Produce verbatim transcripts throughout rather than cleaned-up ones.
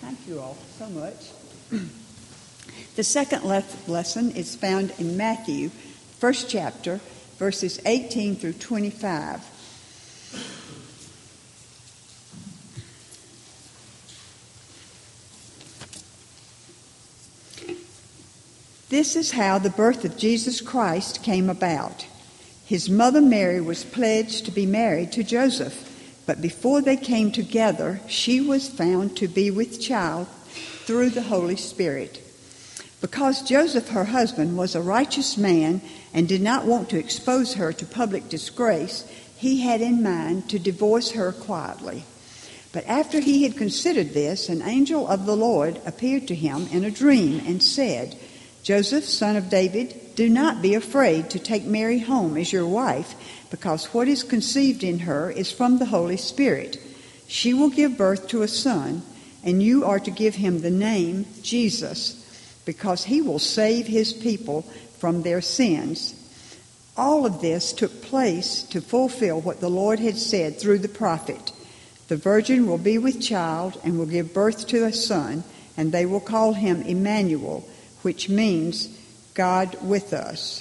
Thank you all so much. The second le- lesson is found in Matthew, first chapter, verses eighteen through twenty-five. This is how the birth of Jesus Christ came about. His mother Mary was pledged to be married to Joseph, but before they came together, she was found to be with child through the Holy Spirit. Because Joseph, her husband, was a righteous man and did not want to expose her to public disgrace, he had in mind to divorce her quietly. But after he had considered this, an angel of the Lord appeared to him in a dream and said, "Joseph, son of David, do not be afraid to take Mary home as your wife, because what is conceived in her is from the Holy Spirit. She will give birth to a son, and you are to give him the name Jesus, because he will save his people from their sins." All of this took place to fulfill what the Lord had said through the prophet. The virgin will be with child and will give birth to a son, and they will call him Emmanuel, which means God with us.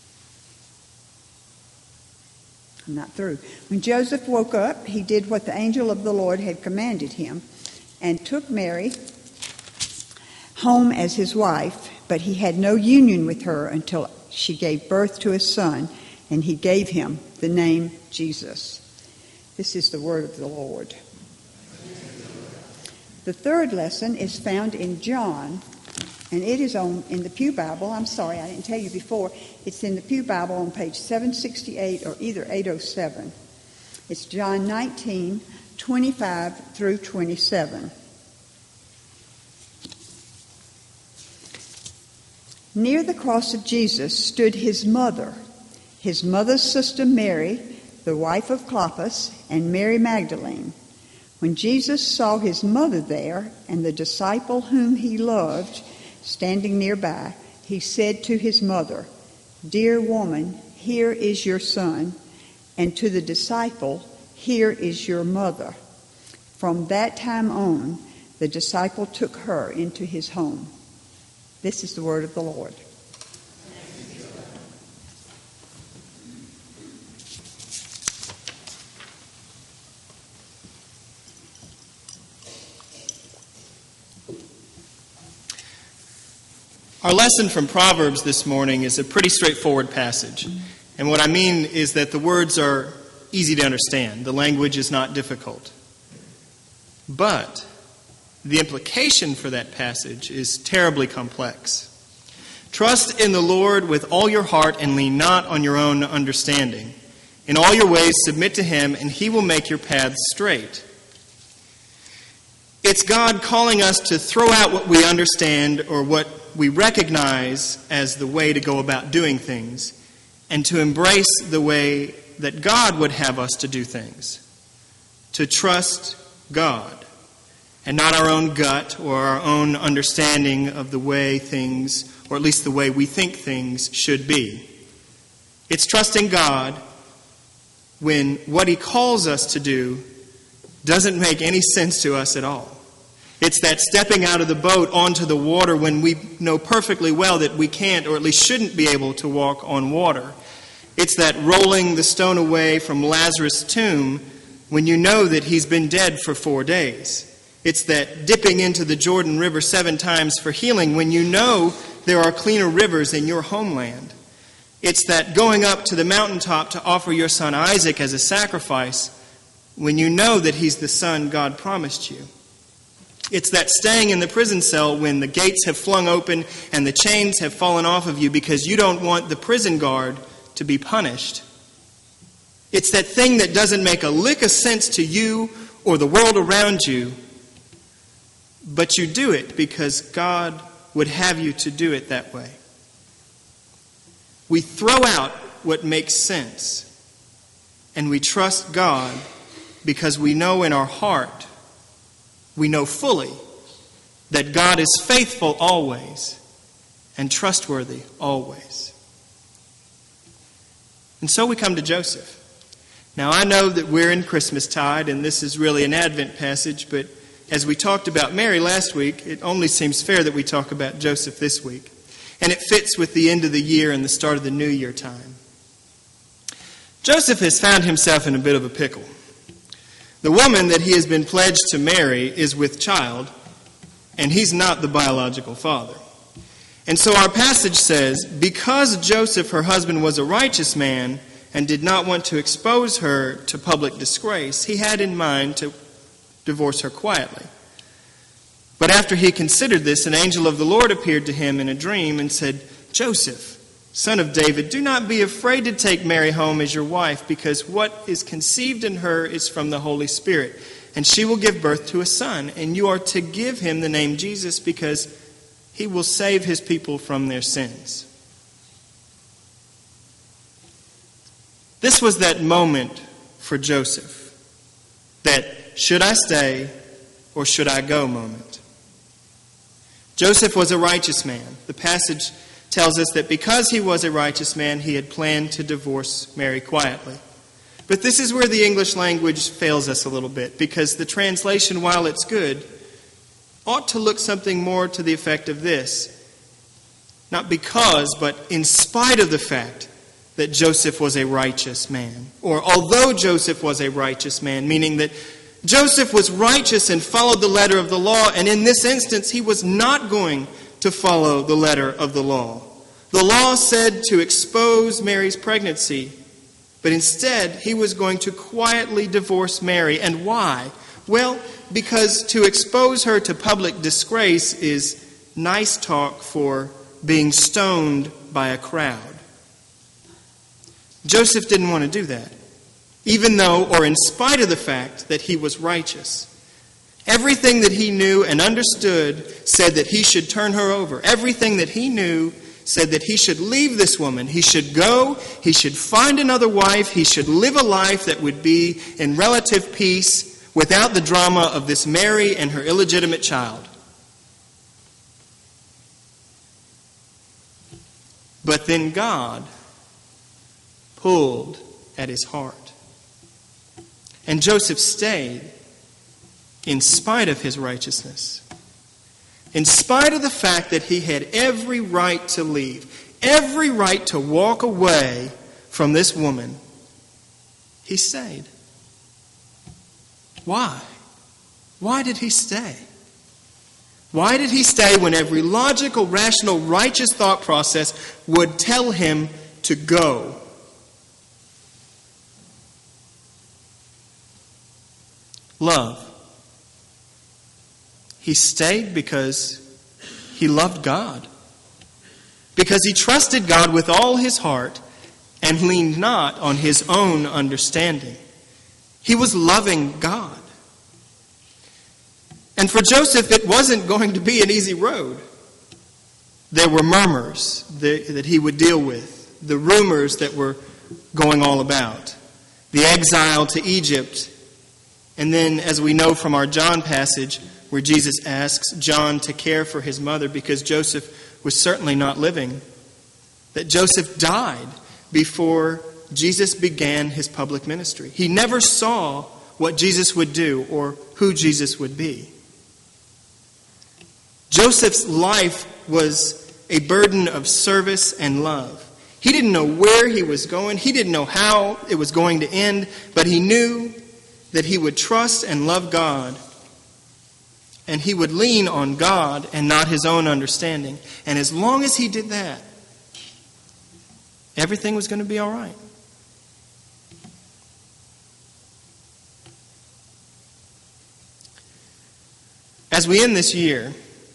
I'm not through. When Joseph woke up, he did what the angel of the Lord had commanded him and took Mary home as his wife, but he had no union with her until she gave birth to a son, and he gave him the name Jesus. This is the word of the Lord. The third lesson is found in John, and it is on in the Pew Bible. I'm sorry, I didn't tell you before. It's in the Pew Bible on page seven sixty-eight or either eight oh seven. It's John nineteen, twenty-five through twenty-seven. Near the cross of Jesus stood his mother, his mother's sister Mary, the wife of Clopas, and Mary Magdalene. When Jesus saw his mother there and the disciple whom he loved standing nearby, he said to his mother, "Dear woman, here is your son," and to the disciple, "Here is your mother." From that time on, the disciple took her into his home. This is the word of the Lord. Our lesson from Proverbs this morning is a pretty straightforward passage. And what I mean is that the words are easy to understand. The language is not difficult. But the implication for that passage is terribly complex. Trust in the Lord with all your heart and lean not on your own understanding. In all your ways submit to him, and he will make your paths straight. It's God calling us to throw out what we understand or what we recognize as the way to go about doing things, and to embrace the way that God would have us to do things. To trust God, and not our own gut or our own understanding of the way things, or at least the way we think things should be. It's trusting God when what he calls us to do doesn't make any sense to us at all. It's that stepping out of the boat onto the water when we know perfectly well that we can't, or at least shouldn't be able to walk on water. It's that rolling the stone away from Lazarus' tomb when you know that he's been dead for four days. It's that dipping into the Jordan River seven times for healing when you know there are cleaner rivers in your homeland. It's that going up to the mountaintop to offer your son Isaac as a sacrifice when you know that he's the son God promised you. It's that staying in the prison cell when the gates have flung open and the chains have fallen off of you because you don't want the prison guard to be punished. It's that thing that doesn't make a lick of sense to you or the world around you, but you do it because God would have you to do it that way. We throw out what makes sense, and we trust God because we know in our heart, we know fully that God is faithful always and trustworthy always. And so we come to Joseph. Now, I know that we're in Christmastide, and this is really an Advent passage, but as we talked about Mary last week, it only seems fair that we talk about Joseph this week. And it fits with the end of the year and the start of the new year time. Joseph has found himself in a bit of a pickle. The woman that he has been pledged to marry is with child, and he's not the biological father. And so our passage says, because Joseph, her husband, was a righteous man and did not want to expose her to public disgrace, he had in mind to divorce her quietly. But after he considered this, an angel of the Lord appeared to him in a dream and said, Joseph, son of David, do not be afraid to take Mary home as your wife, because what is conceived in her is from the Holy Spirit. And she will give birth to a son, and you are to give him the name Jesus, because he will save his people from their sins. This was that moment for Joseph, that should I stay or should I go moment. Joseph was a righteous man. The passage tells us that because he was a righteous man, he had planned to divorce Mary quietly. But this is where the English language fails us a little bit, because the translation, while it's good, ought to look something more to the effect of this. Not because, but in spite of the fact that Joseph was a righteous man. Or although Joseph was a righteous man, meaning that Joseph was righteous and followed the letter of the law, and in this instance he was not going to follow the letter of the law. The law said to expose Mary's pregnancy, but instead he was going to quietly divorce Mary. And why? Well, because to expose her to public disgrace is nice talk for being stoned by a crowd. Joseph didn't want to do that, even though, or in spite of the fact that he was righteous. Everything that he knew and understood said that he should turn her over. Everything that he knew said that he should leave this woman. He should go, he should find another wife, he should live a life that would be in relative peace without the drama of this Mary and her illegitimate child. But then God pulled at his heart. And Joseph stayed in spite of his righteousness. In spite of the fact that he had every right to leave, every right to walk away from this woman, he stayed. Why? Why did he stay? Why did he stay when every logical, rational, righteous thought process would tell him to go? Love. He stayed because he loved God. Because he trusted God with all his heart and leaned not on his own understanding. He was loving God. And for Joseph, it wasn't going to be an easy road. There were murmurs that he would deal with, the rumors that were going all about, the exile to Egypt, and then, as we know from our John passage, where Jesus asks John to care for his mother because Joseph was certainly not living, that Joseph died before Jesus began his public ministry. He never saw what Jesus would do or who Jesus would be. Joseph's life was a burden of service and love. He didn't know where he was going. He didn't know how it was going to end, but he knew that he would trust and love God, and he would lean on God and not his own understanding. And as long as he did that, everything was going to be all right. As we end this year,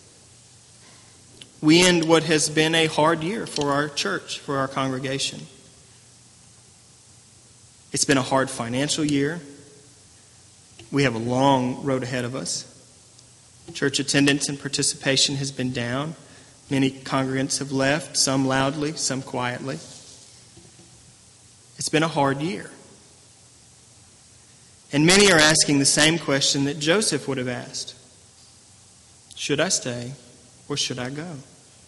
we end what has been a hard year for our church, for our congregation. It's been a hard financial year. We have a long road ahead of us. Church attendance and participation has been down. Many congregants have left, some loudly, some quietly. It's been a hard year. And many are asking the same question that Joseph would have asked. Should I stay or should I go?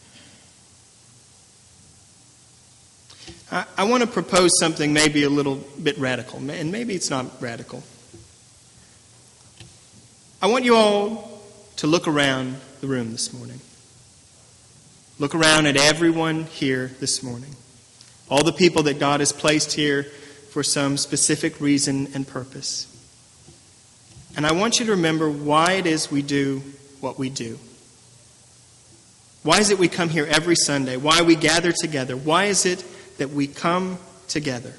I, I want to propose something maybe a little bit radical, and maybe it's not radical. I want you all to look around the room this morning. Look around at everyone here this morning. All the people that God has placed here for some specific reason and purpose. And I want you to remember why it is we do what we do. Why is it we come here every Sunday? Why we gather together? Why is it that we come together?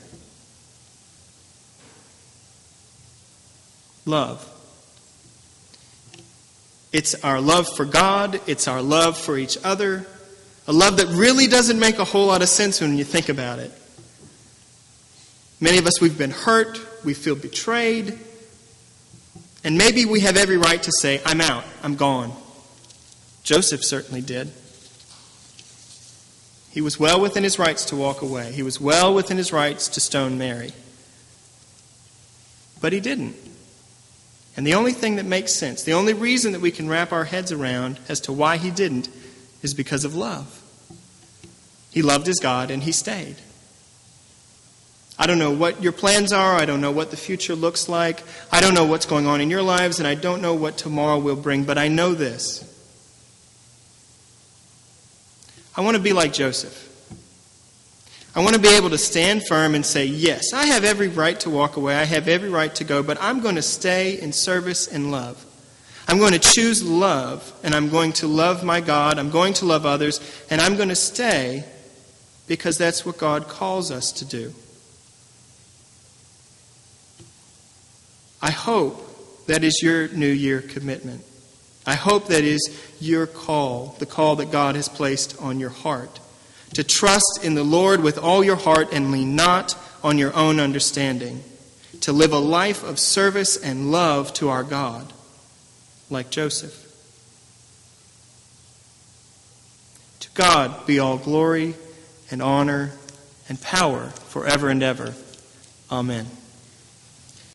Love. It's our love for God. It's our love for each other. A love that really doesn't make a whole lot of sense when you think about it. Many of us, we've been hurt. We feel betrayed. And maybe we have every right to say, I'm out. I'm gone. Joseph certainly did. He was well within his rights to walk away. He was well within his rights to stone Mary. But he didn't. And the only thing that makes sense, the only reason that we can wrap our heads around as to why he didn't, is because of love. He loved his God and he stayed. I don't know what your plans are. I don't know what the future looks like. I don't know what's going on in your lives, and I don't know what tomorrow will bring, but I know this. I want to be like Joseph. I want to be able to stand firm and say, yes, I have every right to walk away. I have every right to go, but I'm going to stay in service and love. I'm going to choose love, and I'm going to love my God. I'm going to love others, and I'm going to stay because that's what God calls us to do. I hope that is your New Year commitment. I hope that is your call, the call that God has placed on your heart. To trust in the Lord with all your heart and lean not on your own understanding. To live a life of service and love to our God, like Joseph. To God be all glory and honor and power forever and ever. Amen.